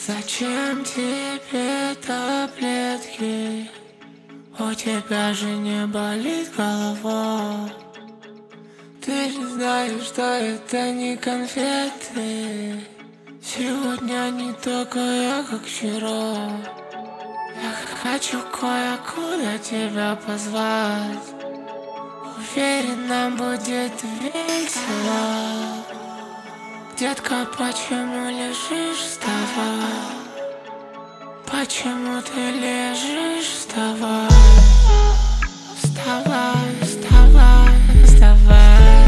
Зачем тебе таблетки? У тебя же не болит голова. Ты же знаешь, что это не конфеты. Сегодня не такая, как вчера. Я хочу кое-куда тебя позвать. Уверен, нам будет весело. Детка, почему лежишь? Вставай. Почему ты лежишь? Вставай. Вставай, вставай, вставай.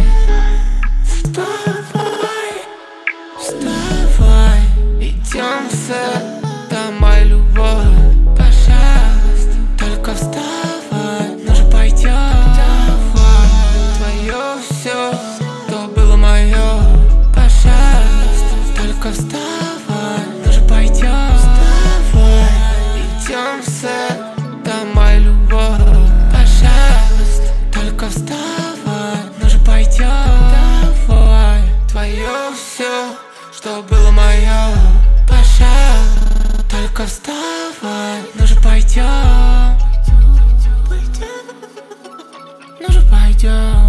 Вставай, вставай. Идем в сад, домой, любовь. Пожалуйста, только вставай. Ну же пойдем. Давай. Твое все, что было мое. Пожалуйста, только вставай. Ну же пойдем. Вставай. Идем в сад, домой, любовь. Пожалуйста, только вставай. Ну же пойдем. Давай. Твое все, что было мое. Пожалуйста, только вставай. Ну же пойдем. Ну же пойдем.